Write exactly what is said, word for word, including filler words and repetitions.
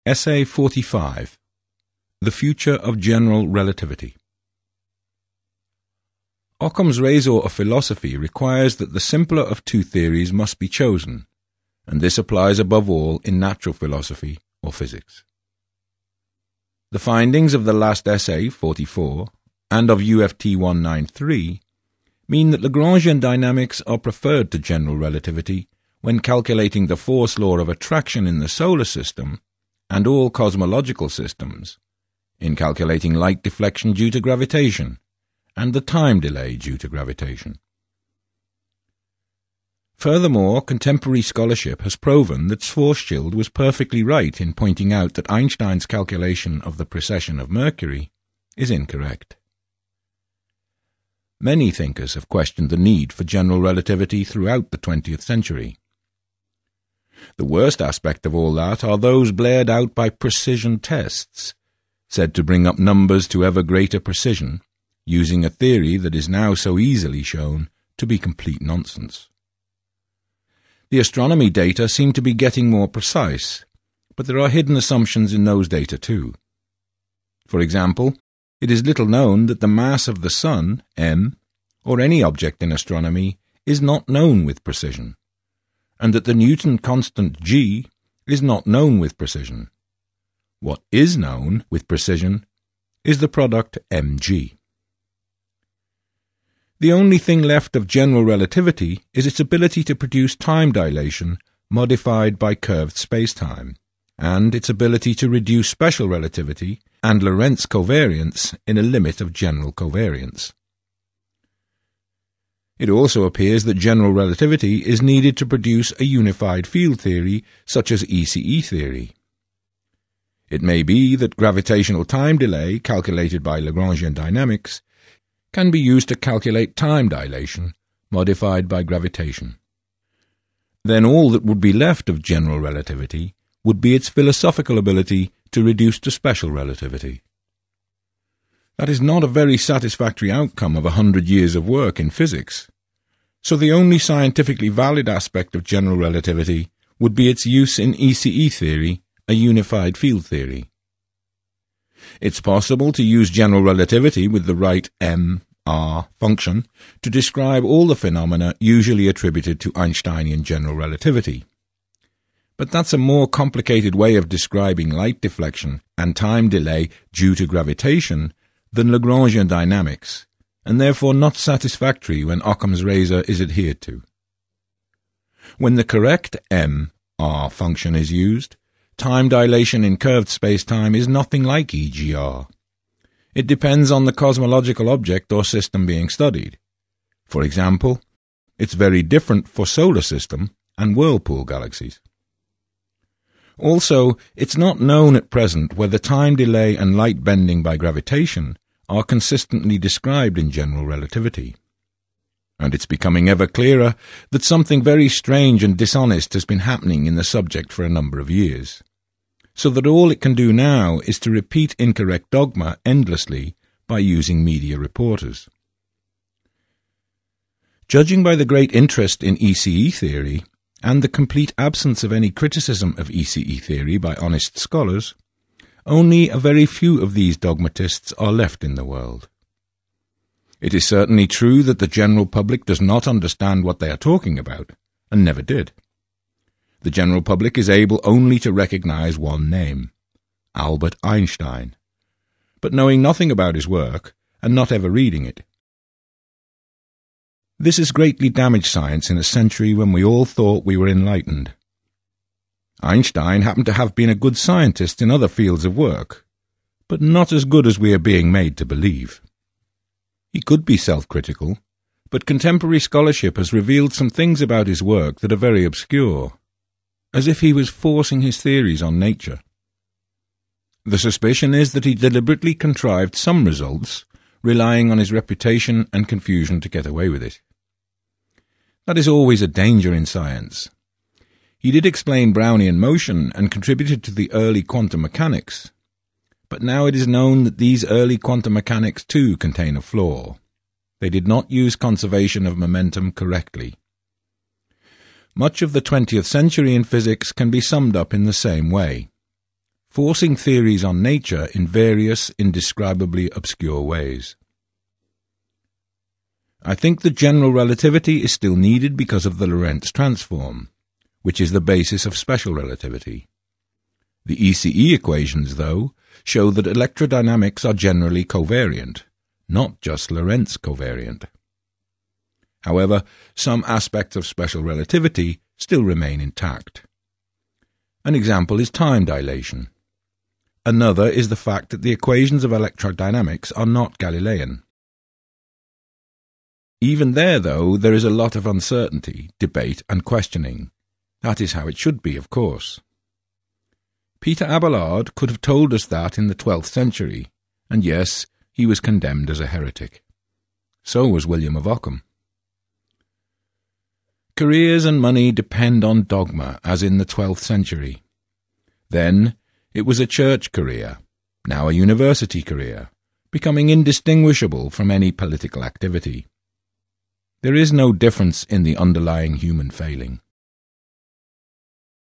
Essay forty-five. The Future of General Relativity. Occam's razor of philosophy requires that the simpler of two theories must be chosen, and this applies above all in natural philosophy or physics. The findings of the last essay, forty-four, and of U F T one ninety-three, mean that Lagrangian dynamics are preferred to general relativity when calculating the force law of attraction in the solar system and all cosmological systems, in calculating light deflection due to gravitation, and the time delay due to gravitation. Furthermore, contemporary scholarship has proven that Schwarzschild was perfectly right in pointing out that Einstein's calculation of the precession of Mercury is incorrect. Many thinkers have questioned the need for general relativity throughout the twentieth century. The worst aspect of all that are those blared out by precision tests, said to bring up numbers to ever greater precision, using a theory that is now so easily shown to be complete nonsense. The astronomy data seem to be getting more precise, but there are hidden assumptions in those data too. For example, it is little known that the mass of the Sun, m, or any object in astronomy, is not known with precision, and that the Newton constant g is not known with precision. What is known with precision is the product mg. The only thing left of general relativity is its ability to produce time dilation modified by curved spacetime, and its ability to reduce special relativity and Lorentz covariance in a limit of general covariance. It also appears that general relativity is needed to produce a unified field theory such as E C E theory. It may be that gravitational time delay, calculated by Lagrangian dynamics, can be used to calculate time dilation, modified by gravitation. Then all that would be left of general relativity would be its philosophical ability to reduce to special relativity. That is not a very satisfactory outcome of a hundred years of work in physics, so the only scientifically valid aspect of general relativity would be its use in E C E theory, a unified field theory. It's possible to use general relativity with the right m, r function to describe all the phenomena usually attributed to Einsteinian general relativity. But that's a more complicated way of describing light deflection and time delay due to gravitation than Lagrangian dynamics, and therefore not satisfactory when Occam's razor is adhered to. When the correct m, r function is used, time dilation in curved spacetime is nothing like E G R. It depends on the cosmological object or system being studied. For example, it's very different for solar system and whirlpool galaxies. Also, it's not known at present whether time delay and light bending by gravitation are consistently described in general relativity. And it's becoming ever clearer that something very strange and dishonest has been happening in the subject for a number of years, so that all it can do now is to repeat incorrect dogma endlessly by using media reporters. Judging by the great interest in E C E theory, and the complete absence of any criticism of E C E theory by honest scholars, only a very few of these dogmatists are left in the world. It is certainly true that the general public does not understand what they are talking about, and never did. The general public is able only to recognize one name, Albert Einstein, but knowing nothing about his work and not ever reading it. This has greatly damaged science in a century when we all thought we were enlightened. Einstein happened to have been a good scientist in other fields of work, but not as good as we are being made to believe. He could be self-critical, but contemporary scholarship has revealed some things about his work that are very obscure, as if he was forcing his theories on nature. The suspicion is that he deliberately contrived some results, relying on his reputation and confusion to get away with it. That is always a danger in science. He did explain Brownian motion and contributed to the early quantum mechanics, but now it is known that these early quantum mechanics too contain a flaw. They did not use conservation of momentum correctly. Much of the twentieth century in physics can be summed up in the same way. forcing theories on nature in various, indescribably obscure ways. I think that general relativity is still needed because of the Lorentz transform, which is the basis of special relativity. The E C E equations, though, show that electrodynamics are generally covariant, not just Lorentz covariant. However, some aspects of special relativity still remain intact. An example is time dilation. Another is the fact that the equations of electrodynamics are not Galilean. Even there, though, there is a lot of uncertainty, debate and questioning. That is how it should be, of course. Peter Abelard could have told us that in the twelfth century, and yes, he was condemned as a heretic. So was William of Ockham. Careers and money depend on dogma, as in the twelfth century. Then it was a church career, now a university career, becoming indistinguishable from any political activity. There is no difference in the underlying human failing.